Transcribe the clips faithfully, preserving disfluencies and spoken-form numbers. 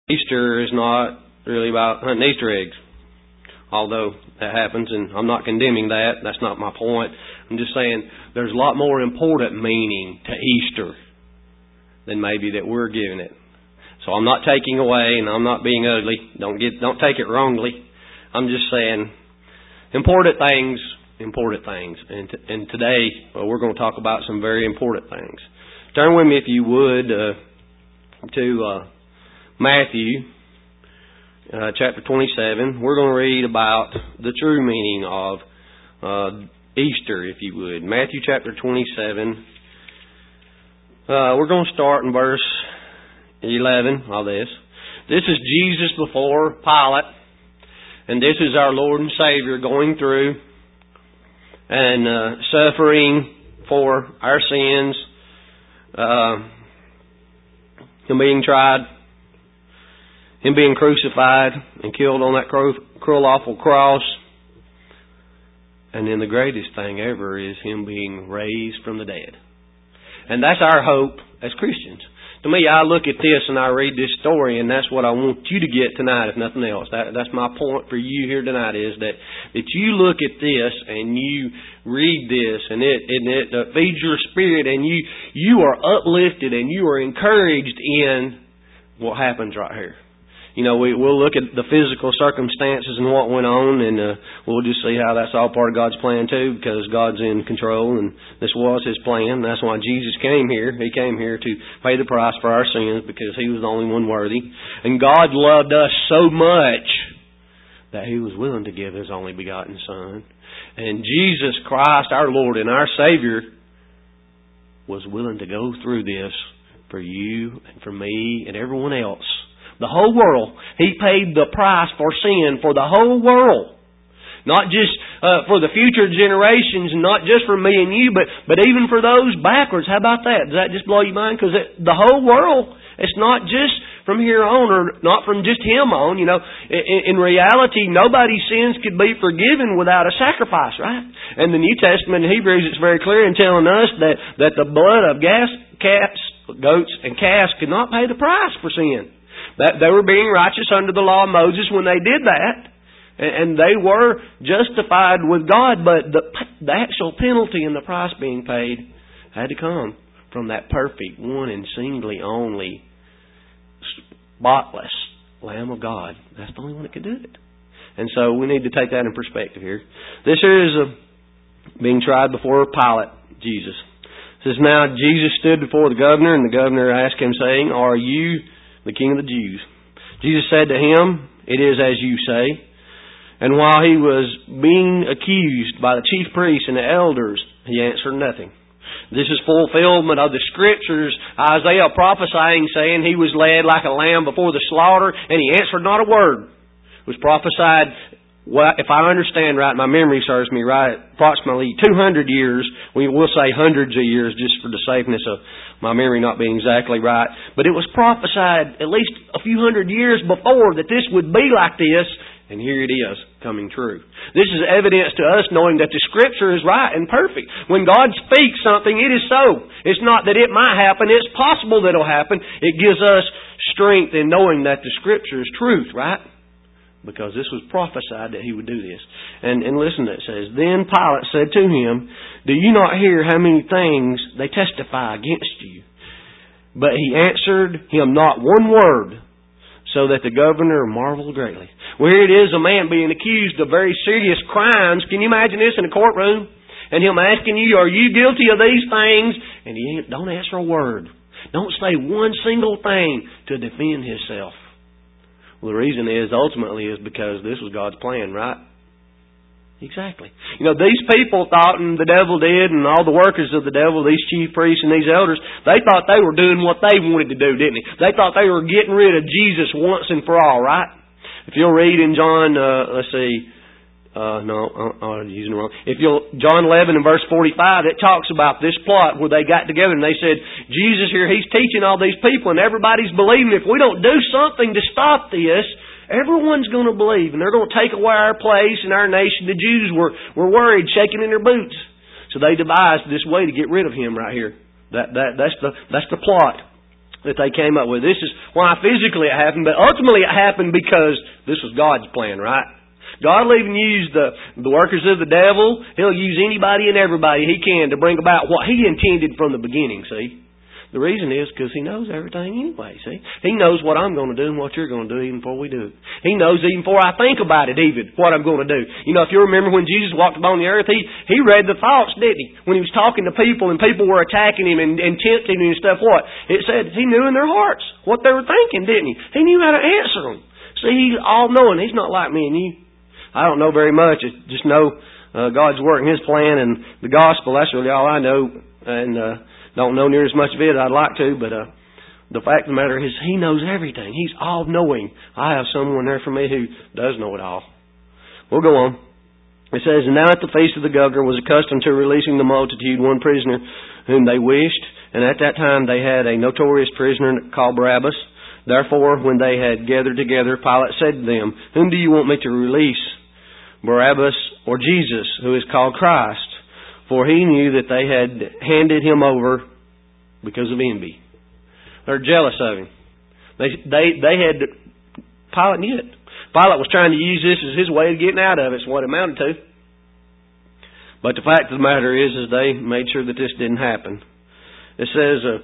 Easter is not really about hunting Easter eggs. Although that happens, and I'm not condemning that. That's not my point. I'm just saying there's a lot more important meaning to Easter than maybe that we're giving it. So I'm not taking away, and I'm not being ugly. Don't get, don't take it wrongly. I'm just saying important things, important things. And, t- and today well, we're going to talk about some very important things. Turn with me, if you would, uh, to uh, Matthew. Uh, chapter twenty-seven, we're going to read about the true meaning of uh, Easter, if you would. Matthew chapter twenty-seven. Uh, we're going to start in verse eleven of this. This is Jesus before Pilate, and this is our Lord and Savior going through and uh, suffering for our sins, uh, Him being tried, Him being crucified and killed on that cruel, awful cross. And then the greatest thing ever is Him being raised from the dead. And that's our hope as Christians. To me, I look at this and I read this story, and that's what I want you to get tonight, if nothing else. That, that's my point for you here tonight, is that, that you look at this and you read this, and it, and it uh, feeds your spirit, and you, you are uplifted and you are encouraged in what happens right here. You know, we, we'll look at the physical circumstances and what went on, and uh, we'll just see how that's all part of God's plan too, because God's in control, and this was His plan. That's why Jesus came here. He came here to pay the price for our sins, because He was the only one worthy. And God loved us so much that He was willing to give His only begotten Son. And Jesus Christ, our Lord and our Savior, was willing to go through this for you and for me and everyone else. The whole world. He paid the price for sin for the whole world. Not just uh, for the future generations, and not just for me and you, but, but even for those backwards. How about that? Does that just blow your mind? Because the whole world, it's not just from here on, or not from just Him on. You know, in, in reality, nobody's sins could be forgiven without a sacrifice, right? And the New Testament in Hebrews, it's very clear in telling us that, that the blood of gas, cats, goats, and calves could not pay the price for sin. That they were being righteous under the law of Moses when they did that. And they were justified with God. But the, the actual penalty and the price being paid had to come from that perfect, one and singly only, spotless Lamb of God. That's the only one that could do it. And so we need to take that in perspective here. This here is a, being tried before Pilate, Jesus. It says, now Jesus stood before the governor, and the governor asked Him, saying, are you the King of the Jews? Jesus said to him, it is as you say. And while He was being accused by the chief priests and the elders, He answered nothing. This is fulfillment of the Scriptures, Isaiah prophesying, saying He was led like a lamb before the slaughter, and He answered not a word. It was prophesied, well, if I understand right, my memory serves me right, approximately two hundred years. We will say hundreds of years just for the safeness of my memory not being exactly right. But it was prophesied at least a few hundred years before that this would be like this. And here it is, coming true. This is evidence to us knowing that the Scripture is right and perfect. When God speaks something, it is so. It's not that it might happen. It's possible that it'll happen. It gives us strength in knowing that the Scripture is truth, right? Because this was prophesied that He would do this. And, and listen to it. It says, then Pilate said to Him, do you not hear how many things they testify against you? But He answered him not one word, so that the governor marveled greatly. Well, here it is, a man being accused of very serious crimes. Can you imagine this in a courtroom? And him asking you, are you guilty of these things? And he don't answer a word. Don't say one single thing to defend himself. Well, the reason is, ultimately, is because this was God's plan, right? Exactly. You know, these people thought, and the devil did, and all the workers of the devil, these chief priests and these elders, they thought they were doing what they wanted to do, didn't they? They thought they were getting rid of Jesus once and for all, right? If you'll read in John, uh, let's see, uh, no, I'm using it wrong. If you'll, John eleven and verse forty-five, it talks about this plot where they got together and they said, Jesus here, He's teaching all these people and everybody's believing. If we don't do something to stop this, everyone's going to believe, and they're going to take away our place and our nation. The Jews were, were worried, shaking in their boots. So they devised this way to get rid of Him right here. That, that, that's the, that's the plot. that they came up with. This is why physically it happened, but ultimately it happened because this was God's plan, right? God will even use the, the workers of the devil. He'll use anybody and everybody He can to bring about what He intended from the beginning, see? The reason is because He knows everything anyway, see? He knows what I'm going to do and what you're going to do even before we do it. He knows even before I think about it even, what I'm going to do. You know, if you remember when Jesus walked upon the earth, He, he read the thoughts, didn't He? When He was talking to people and people were attacking Him and, and tempting Him and stuff, what? It said He knew in their hearts what they were thinking, didn't He? He knew how to answer them. See, He's all-knowing. He's not like me and you. I don't know very much. I just know uh, God's working His plan and the gospel. That's really all I know. And uh, don't know near as much of it as I'd like to. But uh, the fact of the matter is He knows everything. He's all-knowing. I have someone there for me who does know it all. We'll go on. It says, "And now at the feast of the governor was accustomed to releasing the multitude one prisoner whom they wished. And at that time they had a notorious prisoner called Barabbas. Therefore, when they had gathered together, Pilate said to them, Whom do you want me to release, Barabbas or Jesus, who is called Christ? For he knew that they had handed Him over because of envy." They're jealous of Him. They they they had... Pilate knew it. Pilate was trying to use this as his way of getting out of it. It's what it amounted to. But the fact of the matter is, is they made sure that this didn't happen. It says... Uh,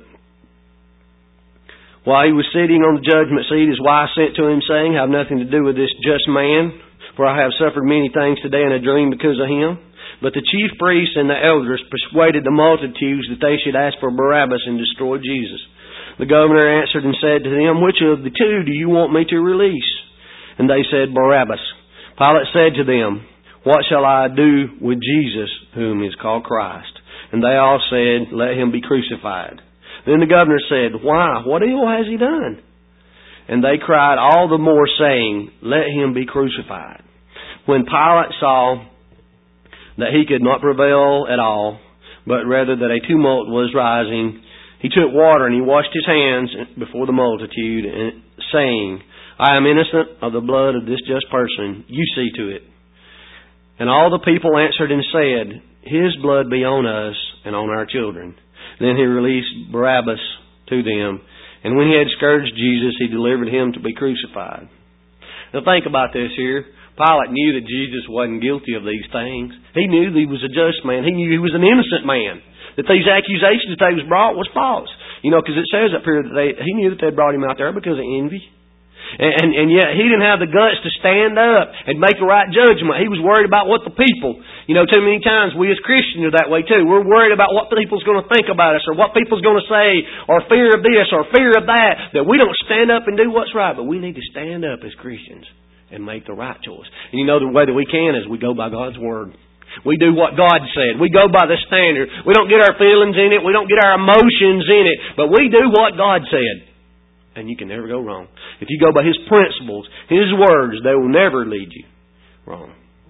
While He was sitting on the judgment seat, His wife sent to Him, saying, Have nothing to do with this just man, for I have suffered many things today in a dream because of him. But the chief priests and the elders persuaded the multitudes that they should ask for Barabbas and destroy Jesus. The governor answered and said to them, Which of the two do you want me to release? And they said, Barabbas. Pilate said to them, What shall I do with Jesus, whom is called Christ? And they all said, Let Him be crucified. Then the governor said, Why? What ill has He done? And they cried all the more, saying, Let Him be crucified. When Pilate saw that he could not prevail at all, but rather that a tumult was rising, he took water and he washed his hands before the multitude, and saying, I am innocent of the blood of this just person. You see to it. And all the people answered and said, His blood be on us and on our children. Then he released Barabbas to them. And when he had scourged Jesus, he delivered Him to be crucified. Now think about this here. Pilate knew that Jesus wasn't guilty of these things. He knew that He was a just man. He knew He was an innocent man. That these accusations that they was brought was false. You know, because it says up here that they, he knew that they brought Him out there because of envy. And, and, and yet He didn't have the guts to stand up and make the right judgment. He was worried about what the people... You know, too many times we as Christians are that way too. We're worried about what people's going to think about us, or what people's going to say, or fear of this, or fear of that, that we don't stand up and do what's right. But we need to stand up as Christians and make the right choice. And you know the way that we can is we go by God's Word. We do what God said. We go by the standard. We don't get our feelings in it. We don't get our emotions in it. But we do what God said. And you can never go wrong. If you go by His principles, His words, they will never lead you wrong.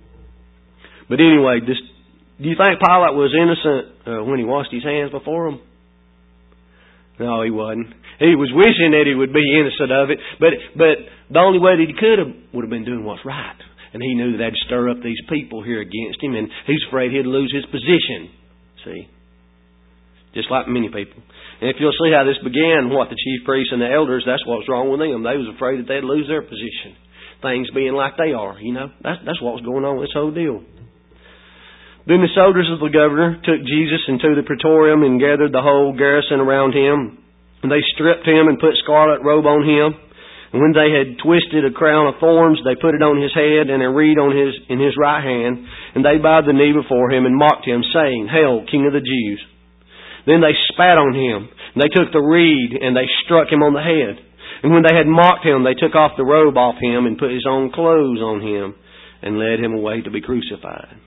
But anyway, this, do you think Pilate was innocent uh, when he washed his hands before them? No, he wasn't. He was wishing that he would be innocent of it, but but the only way that he could have would have been doing what's right. And he knew that that'd stir up these people here against him, and he's afraid he'd lose his position. See? Just like many people. And if you'll see how this began, what the chief priests and the elders, that's what's wrong with them. They was afraid that they'd lose their position. Things being like they are, you know. That's, that's what was going on with this whole deal. Then the soldiers of the governor took Jesus into the praetorium and gathered the whole garrison around Him. And they stripped Him and put scarlet robe on Him. And when they had twisted a crown of thorns, they put it on His head and a reed on his in His right hand. And they bowed the knee before Him and mocked Him, saying, Hail, King of the Jews! Then they spat on Him. And they took the reed and they struck Him on the head. And when they had mocked Him, they took off the robe off Him and put His own clothes on Him and led Him away to be crucified.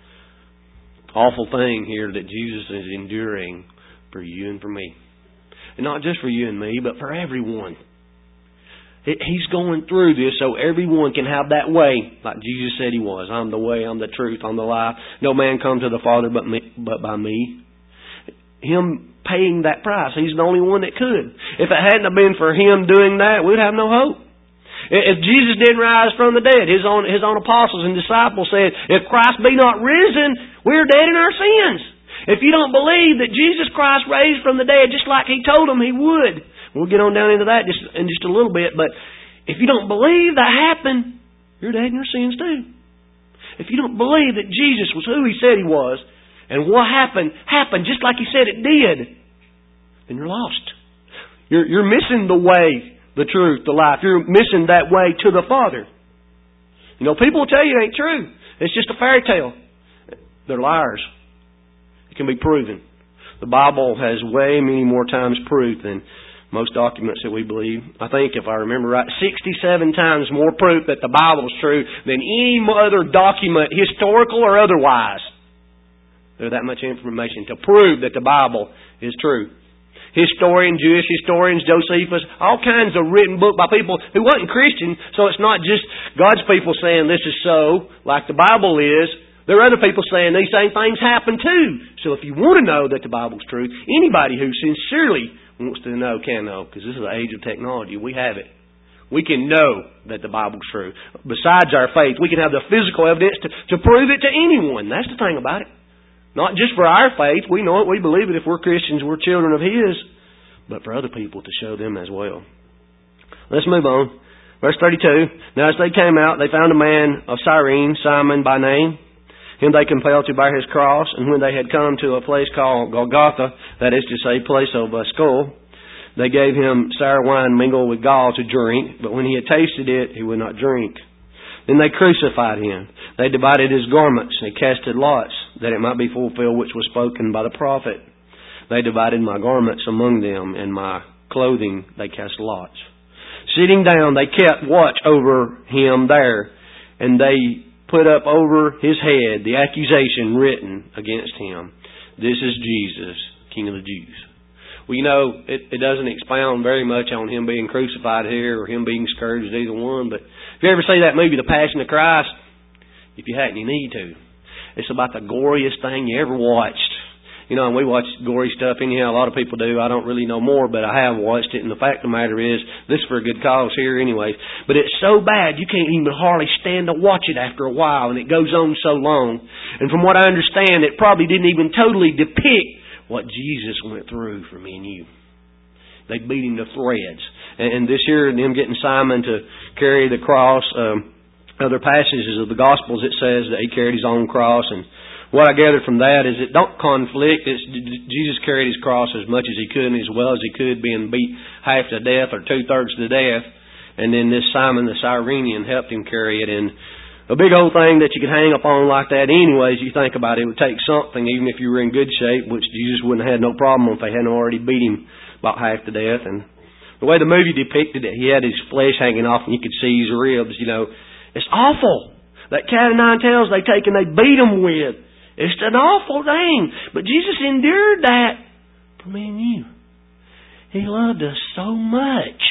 Awful thing here that Jesus is enduring for you and for me. And not just for you and me, but for everyone. He's going through this so everyone can have that way, like Jesus said He was. I'm the way, I'm the truth, I'm the life. No man comes to the Father but me, but by me. Him paying that price. He's the only one that could. If it hadn't been for Him doing that, we'd have no hope. If Jesus didn't rise from the dead, His own, His own apostles and disciples said, if Christ be not risen, we're dead in our sins. If you don't believe that Jesus Christ raised from the dead, just like He told them He would, We'll get on down into that just in just a little bit. But if you don't believe that happened, you're dead in your sins too. If you don't believe that Jesus was who He said He was, and what happened, happened just like He said it did, then you're lost. You're, you're missing the way, the truth, the life. You're missing that way to the Father. You know, people will tell you it ain't true. It's just a fairy tale. They're liars. It can be proven. The Bible has way many more times proof than most documents that we believe. I think, if I remember right, sixty-seven times more proof that the Bible is true than any other document, historical or otherwise. There's that much information to prove that the Bible is true. Historians, Jewish historians, Josephus, all kinds of written book by people who wasn't Christian, so it's not just God's people saying this is so, like the Bible is. There are other people saying these same things happen too. So if you want to know that the Bible's true, anybody who sincerely wants to know can know, because this is the age of technology. We have it. We can know that the Bible's true. Besides our faith, we can have the physical evidence to, to prove it to anyone. That's the thing about it. Not just for our faith. We know it. We believe it. If we're Christians, we're children of His. But for other people to show them as well. Let's move on. Verse thirty-two. Now as they came out, they found a man of Cyrene, Simon by name. Him they compelled to bear his cross. And when they had come to a place called Golgotha, that is to say, place of a skull, they gave him sour wine mingled with gall to drink. But when he had tasted it, he would not drink. Then they crucified him. They divided his garments. They casted lots, that it might be fulfilled which was spoken by the prophet. They divided my garments among them, and my clothing they cast lots. Sitting down, they kept watch over him there, and they put up over his head the accusation written against him. This is Jesus, King of the Jews. Well, you know, it, it doesn't expound very much on him being crucified here or him being scourged, either one. But if you ever see that movie, The Passion of Christ, if you hadn't, you need to. It's about the goriest thing you ever watched. You know, and we watch gory stuff anyhow. A lot of people do. I don't really know more, but I have watched it. And the fact of the matter is, this is for a good cause here anyways. But it's so bad, you can't even hardly stand to watch it after a while. And it goes on so long. And from what I understand, it probably didn't even totally depict what Jesus went through for me and you. They beat him to threads. And this here, them getting Simon to carry the cross, um, other passages of the Gospels, it says that he carried his own cross. And what I gathered from that is it don't conflict. It's, Jesus carried his cross as much as he could and as well as he could, being beat half to death or two-thirds to death. And then this Simon the Cyrenian helped him carry it. And a big old thing that you could hang up on like that anyways, you think about it, it would take something, even if you were in good shape, which Jesus wouldn't have had no problem if they hadn't already beat him about half to death. And the way the movie depicted it, he had his flesh hanging off and you could see his ribs, you know. It's awful. That cat of nine tails they take and they beat him with. It's an awful thing. But Jesus endured that for me and you. He loved us so much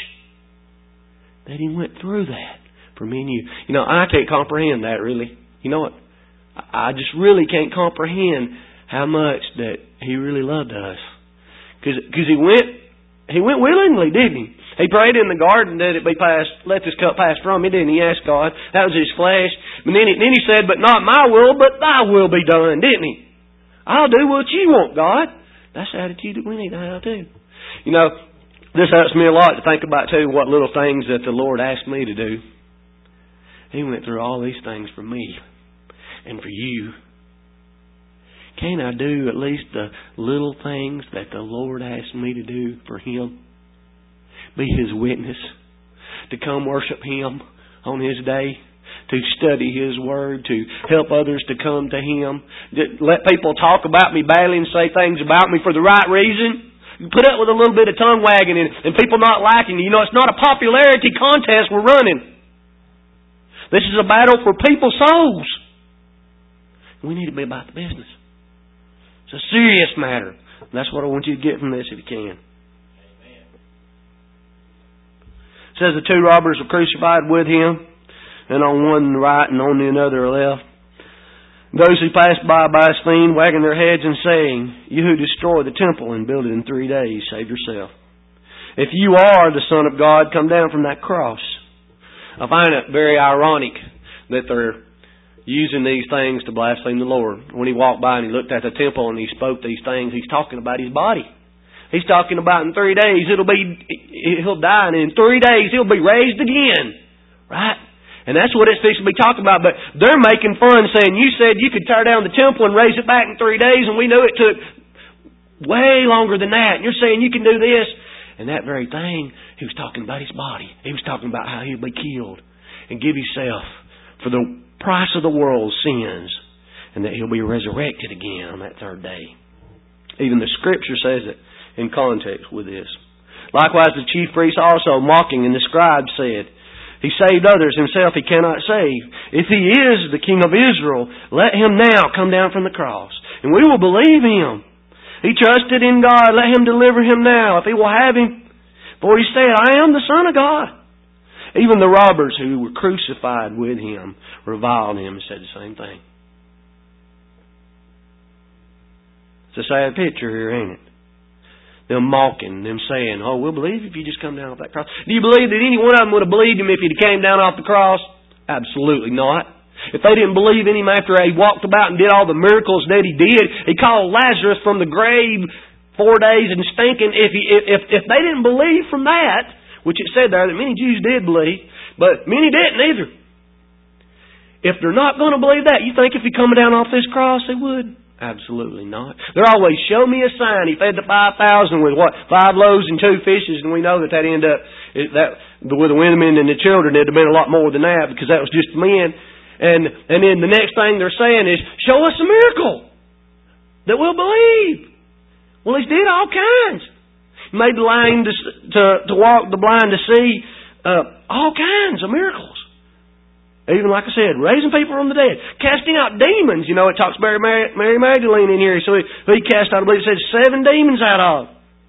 that He went through that for me and you. You know, I can't comprehend that really. You know what? I just really can't comprehend how much that He really loved us. Because He went, He went willingly, didn't He? He prayed in the garden that it be passed, let this cup pass from me, didn't He? He asked God. That was His flesh. But then he, then he said, but not my will, but Thy will be done, didn't He? I'll do what You want, God. That's the attitude that we need to have too. You know, this helps me a lot to think about too what little things that the Lord asked me to do. He went through all these things for me and for you. Can't I do at least the little things that the Lord asked me to do for Him? Be His witness. To come worship Him on His day. To study His Word. To help others to come to Him. To let people talk about me badly and say things about me for the right reason. You put up with a little bit of tongue wagging and, and people not liking you. You know, it's not a popularity contest we're running. This is a battle for people's souls. We need to be about the business. It's a serious matter. And that's what I want you to get from this if you can. Amen. It says the two robbers were crucified with Him, and on one right and on the other left. Those who passed by blasphemed, wagging their heads and saying, You who destroy the temple and build it in three days, save yourself. If you are the Son of God, come down from that cross. I find it very ironic that they're using these things to blaspheme the Lord. When He walked by and He looked at the temple and He spoke these things, He's talking about His body. He's talking about in three days it'll be, He'll die, and in three days He'll be raised again. Right? And that's what it's fixing to be talking about. But they're making fun, saying, you said you could tear down the temple and raise it back in three days, and we knew it took way longer than that. And you're saying you can do this. And that very thing, He was talking about His body. He was talking about how He'll be killed and give Himself for the price of the world's sins, and that He'll be resurrected again on that third day. Even the Scripture says it in context with this. Likewise, the chief priests also, mocking, and the scribes said, He saved others, Himself He cannot save. If He is the King of Israel, let Him now come down from the cross, and we will believe Him. He trusted in God, let Him deliver Him now, if He will have Him. For He said, I am the Son of God. Even the robbers who were crucified with Him reviled Him and said the same thing. It's a sad picture here, ain't it? Them mocking, them saying, oh, we'll believe if you just come down off that cross. Do you believe that any one of them would have believed Him if He came down off the cross? Absolutely not. If they didn't believe in Him after He walked about and did all the miracles that He did, He called Lazarus from the grave four days and stinking. If, he, if, if they didn't believe from that, which it said there that many Jews did believe, but many didn't either. If they're not going to believe that, you think if He come down off this cross, they would? Absolutely not. They're always, show me a sign. He fed the five thousand with what? Five loaves and two fishes, and we know that that ended up, that with the women and the children, it'd have been a lot more than that because that was just men. And, and then the next thing they're saying is, show us a miracle that we'll believe. Well, He did all kinds. He made the lame to, to, to walk, the blind to see, uh, all kinds of miracles. Even like I said, raising people from the dead. Casting out demons. You know, it talks about Mary, Mary Magdalene in here. So he, he cast out, I believe it says, seven demons out of.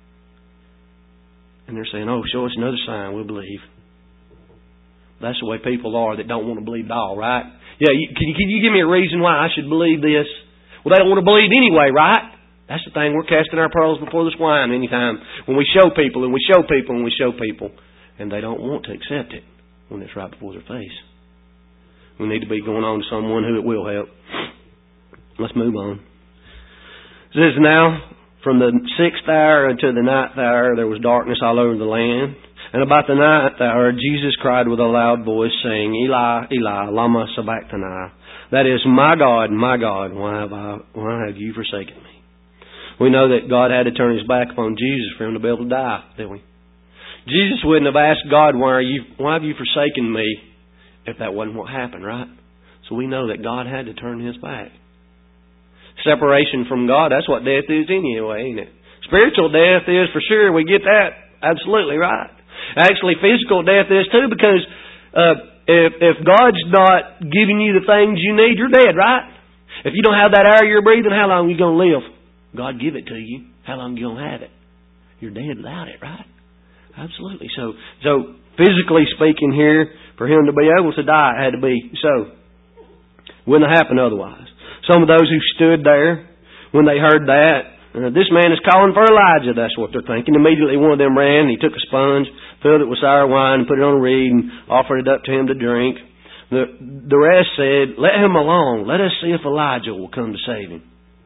And they're saying, oh, show us another sign, we'll believe. That's the way people are that don't want to believe at all, right? Yeah, you, can, you, can you give me a reason why I should believe this? Well, they don't want to believe anyway, right? That's the thing. We're casting our pearls before the swine anytime. When we show people and we show people and we show people. And they don't want to accept it when it's right before their face. We need to be going on to someone who it will help. Let's move on. It says, now, from the sixth hour until the ninth hour, there was darkness all over the land. And about the ninth hour, Jesus cried with a loud voice, saying, Eli, Eli, lama sabachthani. That is, my God, my God, why have I, why have you forsaken me? We know that God had to turn His back upon Jesus for Him to be able to die, didn't we? Jesus wouldn't have asked God, why are you, why have you forsaken me? If that wasn't what happened, right? So we know that God had to turn His back. Separation from God, that's what death is anyway, ain't it? Spiritual death is for sure, we get that. Absolutely right. Actually, physical death is too, because uh, if, if God's not giving you the things you need, you're dead, right? If you don't have that air you're breathing, how long are you going to live? God give it to you. How long are you going to have it? You're dead without it, right? Absolutely. So, so physically speaking here, for Him to be able to die, it had to be so. Wouldn't have happened otherwise. Some of those who stood there, when they heard that, uh, this man is calling for Elijah, that's what they're thinking. Immediately one of them ran, he took a sponge, filled it with sour wine, and put it on a reed, and offered it up to him to drink. The, the rest said, let him alone. Let us see if Elijah will come to save him.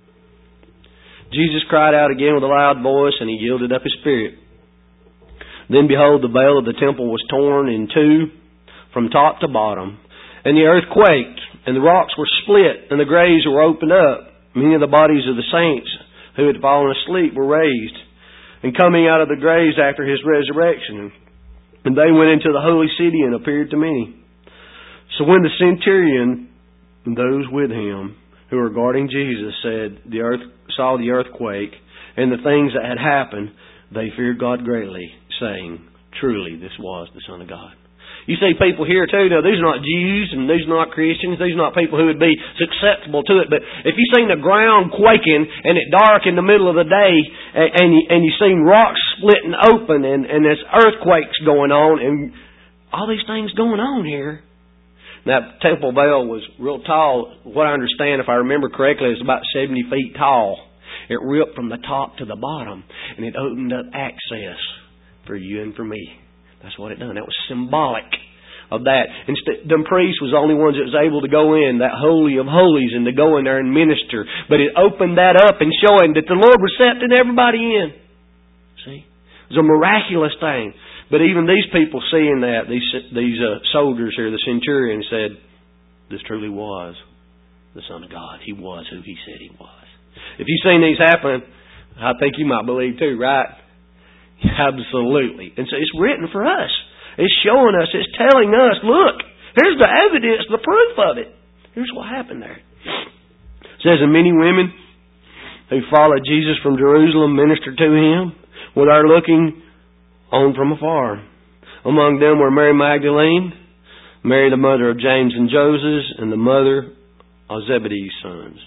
Jesus cried out again with a loud voice, and He yielded up His spirit. Then behold, the veil of the temple was torn in two, from top to bottom. And the earth quaked, and the rocks were split, and the graves were opened up. Many of the bodies of the saints who had fallen asleep were raised, and coming out of the graves after His resurrection. And they went into the holy city and appeared to many. So when the centurion and those with him who were guarding Jesus said the earth saw the earthquake and the things that had happened, they feared God greatly, saying, truly this was the Son of God. You see people here too, now these are not Jews and these are not Christians, these are not people who would be susceptible to it, but if you've seen the ground quaking and it dark in the middle of the day and, and, you, and you've seen rocks splitting open and, and there's earthquakes going on and all these things going on here. That temple veil was real tall. What I understand, if I remember correctly, it was about seventy feet tall. It ripped from the top to the bottom and it opened up access for you and for me. That's what it done. That was symbolic of that. Instead, the priest was the only ones that was able to go in, that holy of holies, and to go in there and minister. But it opened that up and showing that the Lord was accepting everybody in. See? It was a miraculous thing. But even these people seeing that, these these uh, soldiers here, the centurion said, this truly was the Son of God. He was who He said He was. If you've seen these happen, I think you might believe too, right? Absolutely. And so it's written for us. It's showing us, it's telling us, look, here's the evidence, the proof of it. Here's what happened there. It says, and many women who followed Jesus from Jerusalem ministered to Him without looking on from afar. Among them were Mary Magdalene, Mary the mother of James and Joseph, and the mother of Zebedee's sons.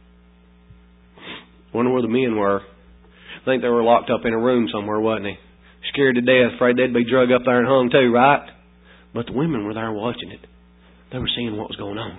Wonder where the men were. I think they were locked up in a room somewhere, wasn't they? Scared to death, afraid they'd be drug up there and hung too, right? But the women were there watching it. They were seeing what was going on.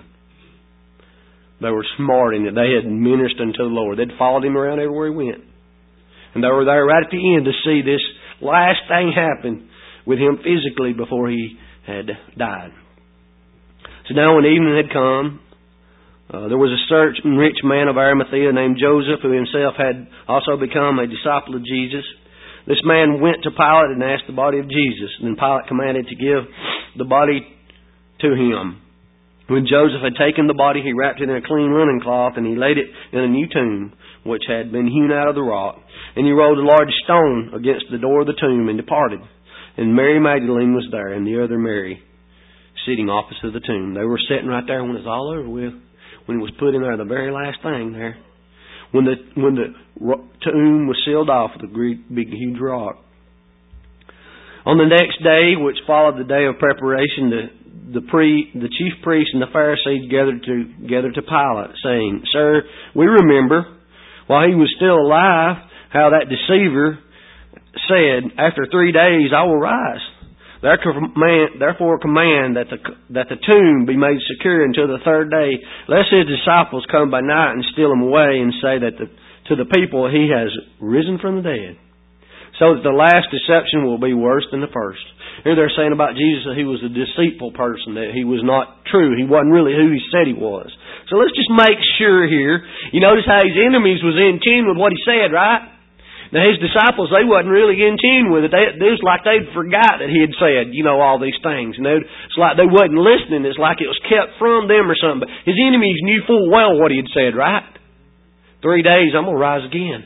They were smarting that they had ministered unto the Lord. They'd followed Him around everywhere He went. And they were there right at the end to see this last thing happen with Him physically before He had died. So now when evening had come, uh, there was a certain rich man of Arimathea named Joseph, who himself had also become a disciple of Jesus. This man went to Pilate and asked the body of Jesus. And then Pilate commanded to give the body to him. When Joseph had taken the body, he wrapped it in a clean linen cloth, and he laid it in a new tomb, which had been hewn out of the rock. And he rolled a large stone against the door of the tomb and departed. And Mary Magdalene was there, and the other Mary sitting opposite the tomb. They were sitting right there when it was all over with. When it was put in there, the very last thing there. When the when the tomb was sealed off with a great big huge rock. On the next day, which followed the day of preparation, the the pre the chief priests and the Pharisees gathered together to Pilate, saying, Sir, we remember while he was still alive how that deceiver said, After three days I will rise. Therefore command that the that the tomb be made secure until the third day, lest his disciples come by night and steal him away, and say that the, to the people he has risen from the dead. So that the last deception will be worse than the first. Here they're saying about Jesus that He was a deceitful person, that He was not true. He wasn't really who He said He was. So let's just make sure here. You notice how His enemies was in tune with what He said, right? Now His disciples, they wasn't really in tune with it. They, it was like they'd forgot that He had said, you know, all these things. And it's like they wasn't listening. It's like it was kept from them or something. But His enemies knew full well what He had said, right? Three days, I'm going to rise again.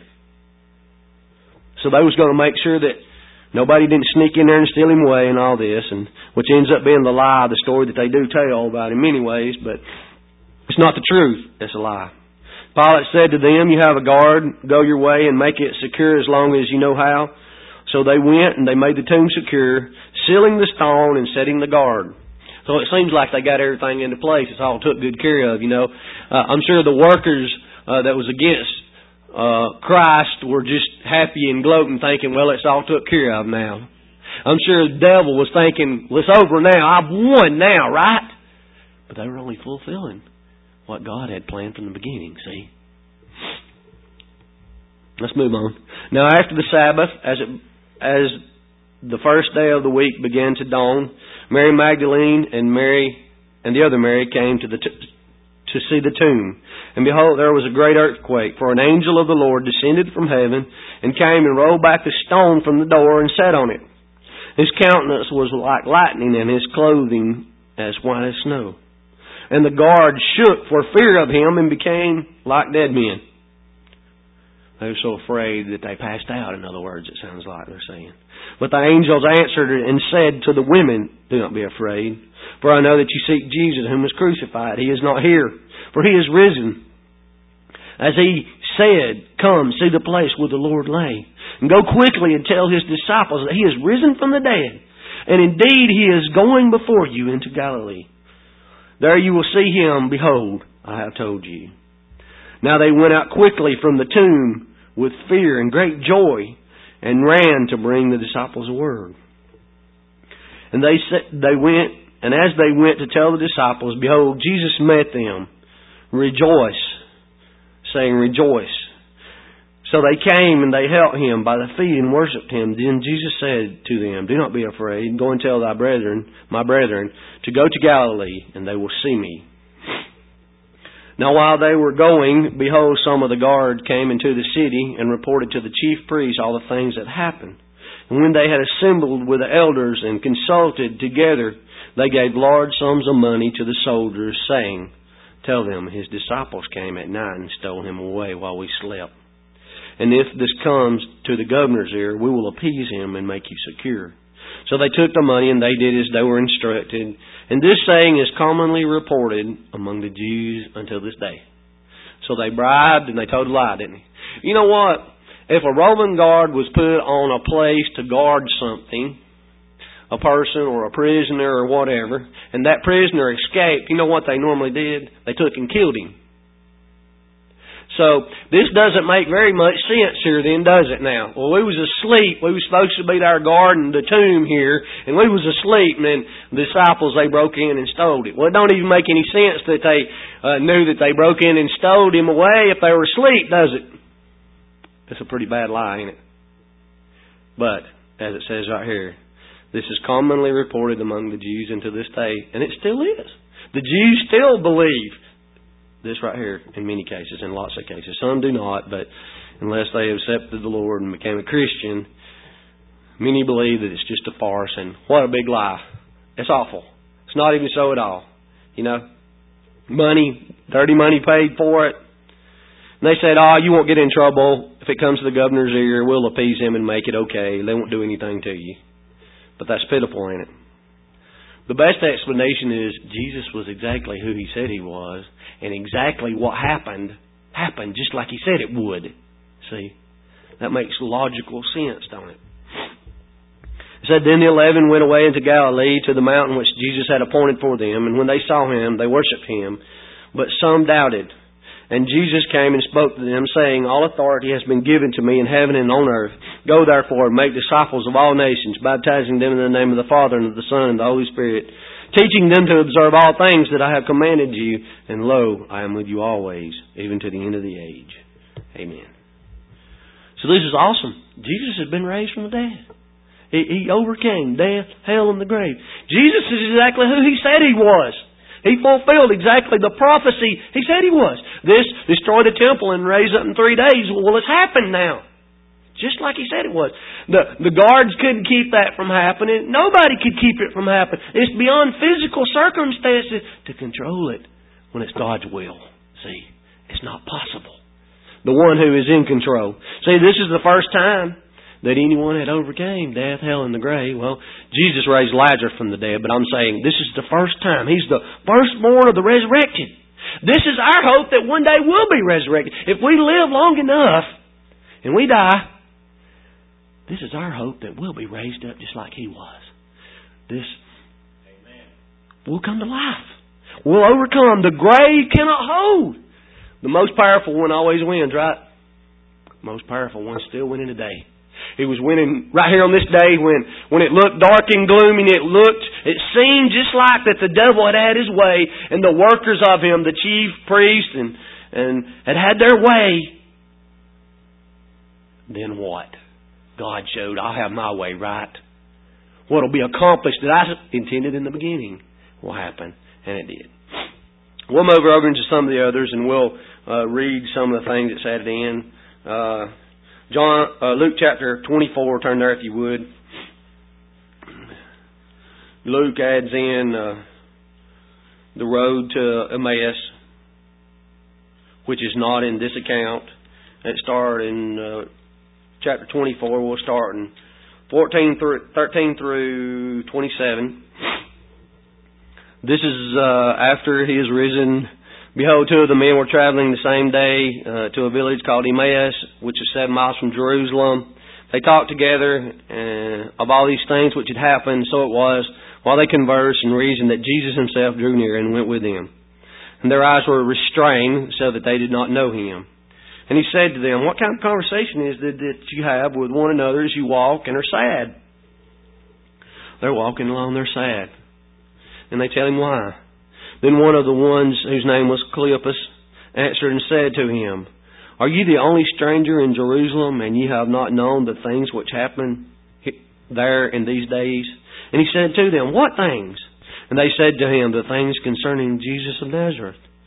So they was going to make sure that nobody didn't sneak in there and steal Him away and all this, and which ends up being the lie, the story that they do tell about Him anyways, but it's not the truth. It's a lie. Pilate said to them, You have a guard, go your way and make it secure as long as you know how. So they went and they made the tomb secure, sealing the stone and setting the guard. So it seems like they got everything into place. It's all took good care of, you know. Uh, I'm sure the workers uh, that was against Uh, Christ were just happy and gloating, thinking, well, it's all took care of now. I'm sure the devil was thinking, well, it's over now. I've won now, right? But they were only fulfilling what God had planned from the beginning, see? Let's move on. Now, after the Sabbath, as it, as the first day of the week began to dawn, Mary Magdalene and Mary and the other Mary came to the t- to see the tomb. And behold, there was a great earthquake, for an angel of the Lord descended from heaven and came and rolled back the stone from the door and sat on it. His countenance was like lightning, and his clothing as white as snow. And the guards shook for fear of him and became like dead men. They were so afraid that they passed out, in other words, it sounds like they're saying. But the angels answered and said to the women, Do not be afraid, for I know that you seek Jesus whom was crucified. He is not here, for He is risen. As He said, Come, see the place where the Lord lay. And go quickly and tell His disciples that He is risen from the dead. And indeed He is going before you into Galilee. There you will see Him. Behold, I have told you. Now they went out quickly from the tomb with fear and great joy, and ran to bring the disciples a word. And they they went, and as they went to tell the disciples, behold, Jesus met them. Rejoice, saying, Rejoice. So they came and they held Him by the feet and worshipped Him. Then Jesus said to them, Do not be afraid. Go and tell thy brethren, my brethren, to go to Galilee, and they will see me. Now while they were going, behold, some of the guard came into the city and reported to the chief priests all the things that happened. And when they had assembled with the elders and consulted together, they gave large sums of money to the soldiers, saying, Tell them, his disciples came at night and stole him away while we slept. And if this comes to the governor's ear, we will appease him and make you secure. So they took the money and they did as they were instructed. And this saying is commonly reported among the Jews until this day. So they bribed and they told a lie, didn't they? You know what? If a Roman guard was put on a place to guard something, a person or a prisoner or whatever, and that prisoner escaped, you know what they normally did? They took and killed him. So, this doesn't make very much sense here then, does it now? Well, we was asleep. We was supposed to be our guard in the tomb here, and we was asleep, and then the disciples, they broke in and stole it. Well, it don't even make any sense that they uh, knew that they broke in and stole him away if they were asleep, does it? That's a pretty bad lie, ain't it? But, as it says right here, this is commonly reported among the Jews unto this day, and it still is. The Jews still believe this right here in many cases, in lots of cases. Some do not, but unless they have accepted the Lord and became a Christian, many believe that it's just a farce, and what a big lie. It's awful. It's not even so at all. You know, money, dirty money paid for it. And they said, oh, you won't get in trouble. If it comes to the governor's ear, we'll appease him and make it okay. They won't do anything to you. But that's pitiful, ain't it? The best explanation is Jesus was exactly who He said He was, and exactly what happened, happened just like He said it would. See? That makes logical sense, don't it? It said, Then the eleven went away into Galilee to the mountain which Jesus had appointed for them, and when they saw Him, they worshipped Him, but some doubted. And Jesus came and spoke to them, saying, All authority has been given to me in heaven and on earth. Go therefore and make disciples of all nations, baptizing them in the name of the Father and of the Son and the Holy Spirit, teaching them to observe all things that I have commanded you. And lo, I am with you always, even to the end of the age. Amen. So this is awesome. Jesus has been raised from the dead. He, he overcame death, hell, and the grave. Jesus is exactly who He said He was. He fulfilled exactly the prophecy He said He was. This, destroy the temple and raise up in three days. Well, it's happened now. Just like He said it was. The, the guards couldn't keep that from happening. Nobody could keep it from happening. It's beyond physical circumstances to control it when it's God's will. See, it's not possible. The one who is in control. See, this is the first time that anyone had overcame death, hell, and the grave. Well, Jesus raised Lazarus from the dead, but I'm saying this is the first time. He's the firstborn of the resurrected. This is our hope that one day we'll be resurrected. If we live long enough and we die, this is our hope that we'll be raised up just like He was. This, Amen. We'll come to life. We'll overcome. The grave cannot hold. The most powerful one always wins, right? The most powerful one's still winning today. He was winning right here on this day when, when it looked dark and gloomy, and it looked, it seemed just like that the devil had had his way, and the workers of him, the chief priests, and, and had had their way. Then what? God showed, I'll have my way, right? What'll be accomplished that I intended in the beginning will happen. And it did. We'll move over into some of the others, and we'll uh, read some of the things that's added in. Uh, John, uh, Luke chapter twenty-four, turn there if you would. Luke adds in uh, the road to Emmaus, which is not in this account. It started in uh, chapter twenty-four. We'll start in fourteen through, thirteen through twenty-seven. This is uh, after He is risen. Behold, two of the men were traveling the same day uh, to a village called Emmaus, which is seven miles from Jerusalem. They talked together uh, of all these things which had happened. So it was, while they conversed and reasoned, that Jesus Himself drew near and went with them. And their eyes were restrained, so that they did not know Him. And He said to them, What kind of conversation is it that you have with one another as you walk and are sad? They're walking along, they're sad. And they tell Him why. Then one of the ones whose name was Cleopas answered and said to Him, Are you the only stranger in Jerusalem, and ye have not known the things which happen there in these days? And He said to them, What things? And they said to Him, The things concerning Jesus of Nazareth,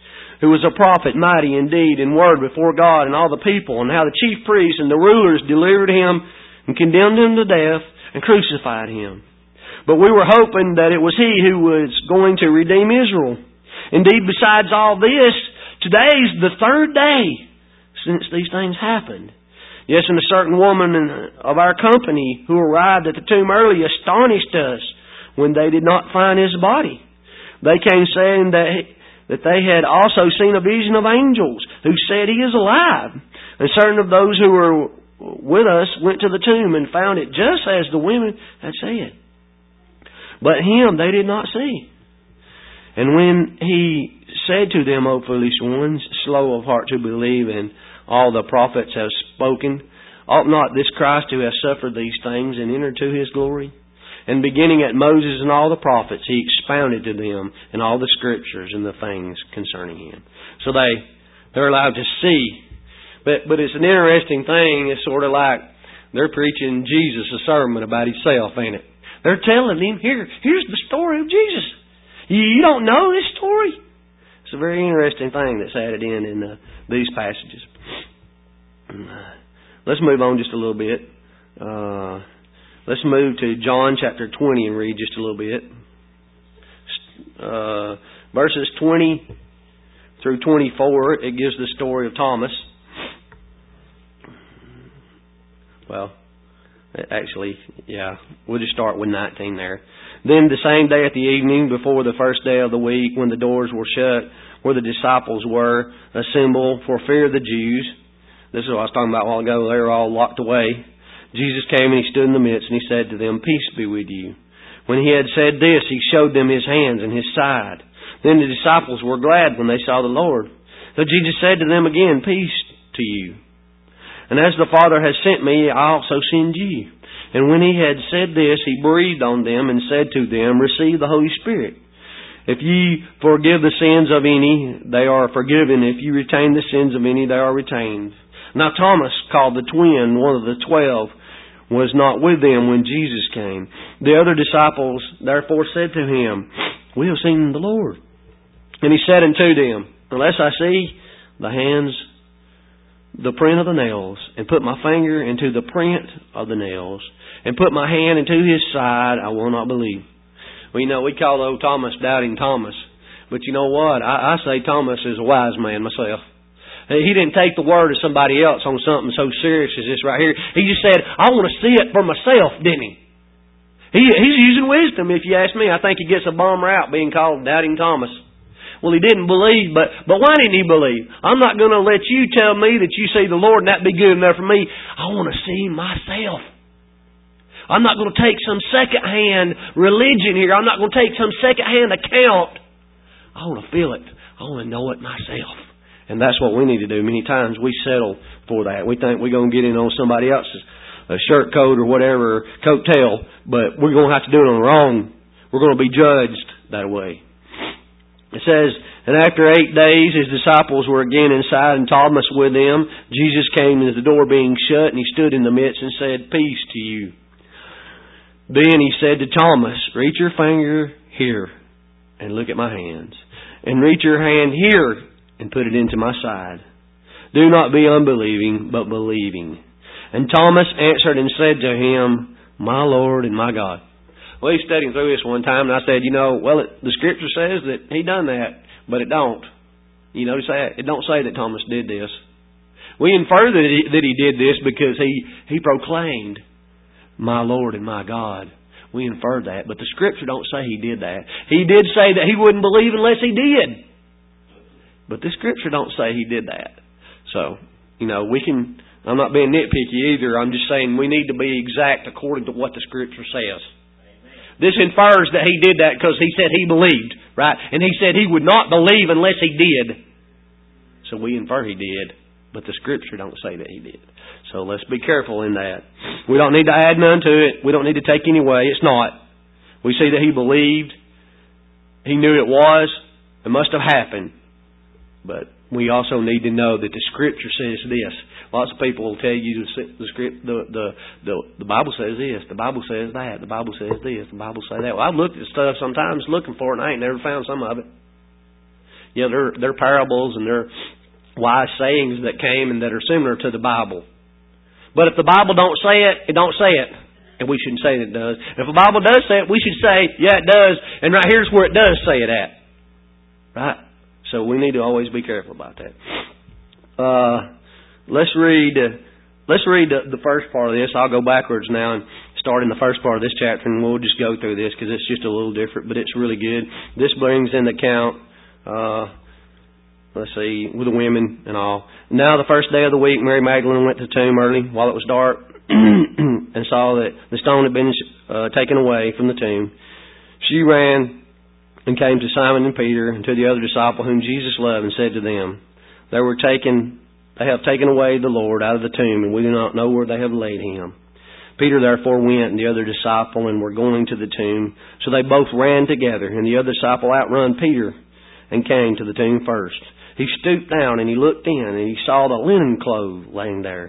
who was a prophet, mighty in deed and word before God and all the people, and how the chief priests and the rulers delivered him and condemned him to death and crucified him. But we were hoping that it was he who was going to redeem Israel. Indeed, besides all this, today's the third day since these things happened. Yes, and a certain woman of our company who arrived at the tomb early astonished us when they did not find his body. They came saying that that they had also seen a vision of angels who said he is alive. And certain of those who were with us went to the tomb and found it just as the women had said. But him they did not see. And when he said to them, O foolish ones, slow of heart to believe, and all the prophets have spoken, ought not this Christ to have suffered these things and enter to his glory? And beginning at Moses and all the prophets, he expounded to them in all the scriptures and the things concerning him. So they, they're allowed to see. But, but it's an interesting thing. It's sort of like they're preaching Jesus a sermon about himself, ain't it? They're telling him, here, here's the story of Jesus. You, you don't know this story? It's a very interesting thing that's added in in uh, these passages. Let's move on just a little bit. Uh, let's move to John chapter twenty and read just a little bit. Uh, verses twenty through twenty-four, it gives the story of Thomas. Well, actually, yeah, we'll just start with nineteen there. Then the same day at the evening, before the first day of the week, when the doors were shut, where the disciples were assembled for fear of the Jews. This is what I was talking about a while ago. They were all locked away. Jesus came and he stood in the midst and he said to them, Peace be with you. When he had said this, he showed them his hands and his side. Then the disciples were glad when they saw the Lord. So Jesus said to them again, Peace to you. And as the Father has sent me, I also send you. And when he had said this, he breathed on them and said to them, Receive the Holy Spirit. If ye forgive the sins of any, they are forgiven. If you retain the sins of any, they are retained. Now Thomas, called the twin, one of the twelve, was not with them when Jesus came. The other disciples therefore said to him, We have seen the Lord. And he said unto them, Unless I see the hands, the print of the nails, and put my finger into the print of the nails, and put my hand into his side, I will not believe. Well, you know, we call old Thomas Doubting Thomas. But you know what? I, I say Thomas is a wise man myself. He didn't take the word of somebody else on something so serious as this right here. He just said, I want to see it for myself, didn't he? he? He's using wisdom, if you ask me. I think he gets a bum rap being called Doubting Thomas. Well, he didn't believe, but, but why didn't he believe? I'm not going to let you tell me that you see the Lord and that be good enough for me. I want to see myself. I'm not going to take some second-hand religion here. I'm not going to take some second-hand account. I want to feel it. I want to know it myself. And that's what we need to do. Many times we settle for that. We think we're going to get in on somebody else's uh, shirt coat or whatever, coattail, but we're going to have to do it on our own. We're going to be judged that way. It says, And after eight days his disciples were again inside and Thomas with them. Jesus came into the door being shut, and he stood in the midst and said, Peace to you. Then he said to Thomas, Reach your finger here and look at my hands. And reach your hand here and put it into my side. Do not be unbelieving, but believing. And Thomas answered and said to him, My Lord and my God. Well, he's studying through this one time, and I said, you know, well, it, the Scripture says that he done that, but it don't. You notice that? It don't say that Thomas did this. We infer that he, that he did this because he, he proclaimed, My Lord and my God. We infer that, but the Scripture don't say he did that. He did say that he wouldn't believe unless he did. But the Scripture don't say he did that. So, you know, we can, I'm not being nitpicky either. I'm just saying we need to be exact according to what the Scripture says. Amen. This infers that he did that because he said he believed, right? And he said he would not believe unless he did. So we infer he did. But the Scripture don't say that he did. So let's be careful in that. We don't need to add none to it. We don't need to take any away. It's not. We see that he believed. He knew it was. It must have happened. But we also need to know that the Scripture says this. Lots of people will tell you the the script, the, the the the Bible says this, the Bible says that, the Bible says this, the Bible says that. Well, I've looked at stuff sometimes looking for it, and I ain't never found some of it. Yeah, they're, they're parables and they're wise sayings that came and that are similar to the Bible. But if the Bible don't say it, it don't say it. And we shouldn't say that it does. If the Bible does say it, we should say, yeah, it does. And right here's where it does say it at. Right? So we need to always be careful about that. Uh, let's read, uh, let's read the, the first part of this. I'll go backwards now and start in the first part of this chapter, and we'll just go through this because it's just a little different, but it's really good. This brings in the account, uh, let's see, with the women and all. Now the first day of the week, Mary Magdalene went to the tomb early while it was dark and saw that the stone had been uh, taken away from the tomb. She ran and came to Simon and Peter and to the other disciple whom Jesus loved and said to them, They were taken, they have taken away the Lord out of the tomb, and we do not know where they have laid him. Peter therefore went and the other disciple and were going to the tomb. So they both ran together, and the other disciple outrun Peter and came to the tomb first. He stooped down and he looked in, and he saw the linen clothes laying there.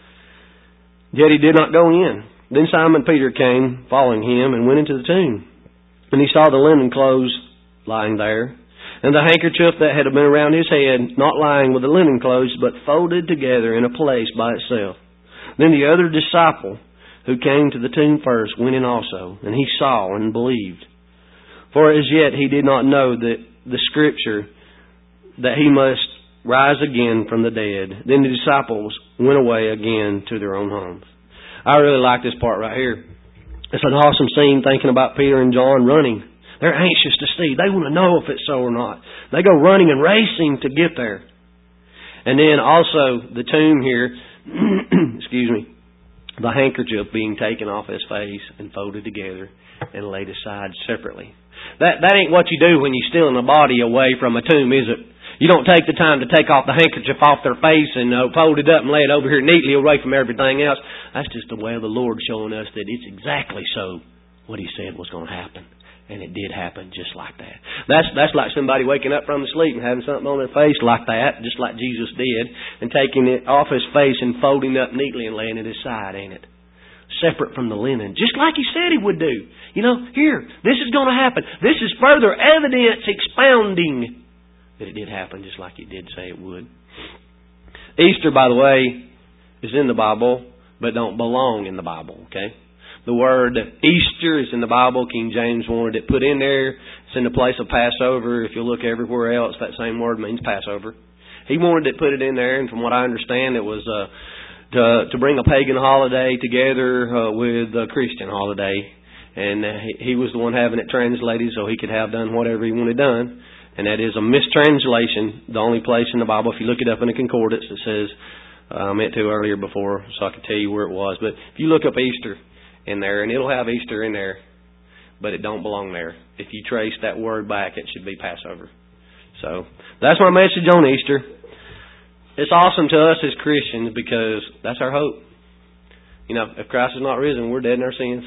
Yet he did not go in. Then Simon Peter came, following him, and went into the tomb. And he saw the linen clothes lying there, and the handkerchief that had been around his head, not lying with the linen clothes, but folded together in a place by itself. Then the other disciple, who came to the tomb first, went in also, and he saw and believed. For as yet he did not know that the Scripture, that he must rise again from the dead. Then the disciples went away again to their own homes. I really like this part right here. It's an awesome scene thinking about Peter and John running. They're anxious to see. They want to know if it's so or not. They go running and racing to get there. And then also the tomb here, excuse me, the handkerchief being taken off his face and folded together and laid aside separately. That that ain't what you do when you're stealing a body away from a tomb, is it? You don't take the time to take off the handkerchief off their face and uh, fold it up and lay it over here neatly away from everything else. That's just the way of the Lord showing us that it's exactly so what He said was going to happen. And it did happen just like that. That's that's like somebody waking up from the sleep and having something on their face like that, just like Jesus did, and taking it off His face and folding it up neatly and laying it aside, ain't it? Separate from the linen, just like He said He would do. You know, here, this is going to happen. This is further evidence expounding that it did happen just like He did say it would. Easter, by the way, is in the Bible, but don't belong in the Bible, okay? The word Easter is in the Bible. King James wanted it put in there. It's in the place of Passover. If you look everywhere else, that same word means Passover. He wanted it put it in there, and from what I understand, it was uh, to to bring a pagan holiday together uh, with a Christian holiday. And uh, he, he was the one having it translated so he could have done whatever he wanted done. And that is a mistranslation. The only place in the Bible, if you look it up in the concordance, it says, uh, I meant to earlier before, so I could tell you where it was. But if you look up Easter in there, and it'll have Easter in there, but it don't belong there. If you trace that word back, it should be Passover. So that's my message on Easter. It's awesome to us as Christians because that's our hope. You know, if Christ is not risen, we're dead in our sins.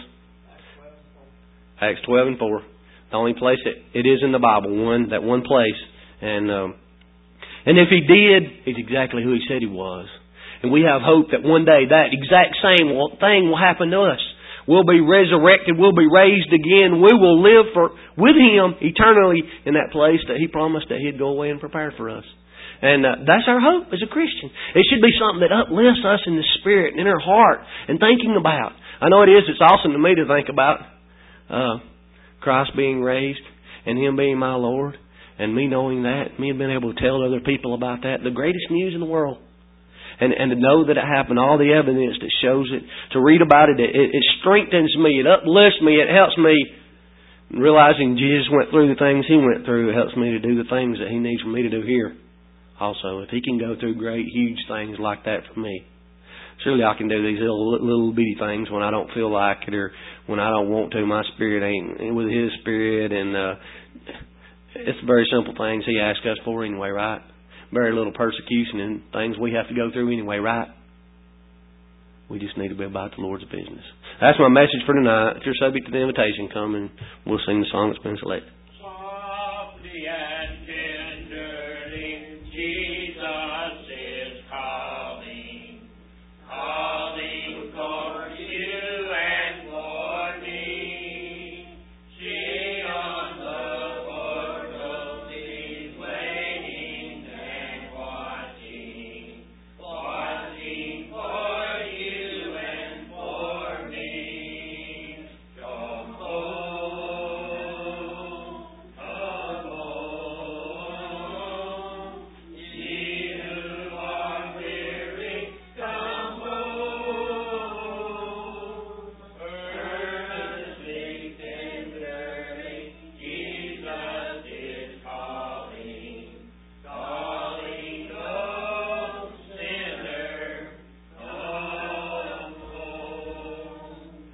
Acts twelve and four. The only place it, it is in the Bible, one that one place. And um, and if He did, He's exactly who He said He was. And we have hope that one day that exact same thing will happen to us. We'll be resurrected. We'll be raised again. We will live for with Him eternally in that place that He promised that He'd go away and prepare for us. And uh, that's our hope as a Christian. It should be something that uplifts us in the spirit and in our heart and thinking about. I know it is. It's awesome to me to think about uh, Christ being raised and Him being my Lord and me knowing that, me being able to tell other people about that. The greatest news in the world. And, and to know that it happened, all the evidence that shows it, to read about it, it, it strengthens me, it uplifts me, it helps me. Realizing Jesus went through the things He went through, it helps me to do the things that He needs for me to do here. Also, if He can go through great, huge things like that for me, surely I can do these little, little bitty things when I don't feel like it or when I don't want to. My spirit ain't with His spirit, and uh, it's very simple things He asks us for anyway, right? Very little persecution and things we have to go through anyway, right? We just need to be about the Lord's business. That's my message for tonight. If you're subject to the invitation, come and we'll sing the song that's been selected.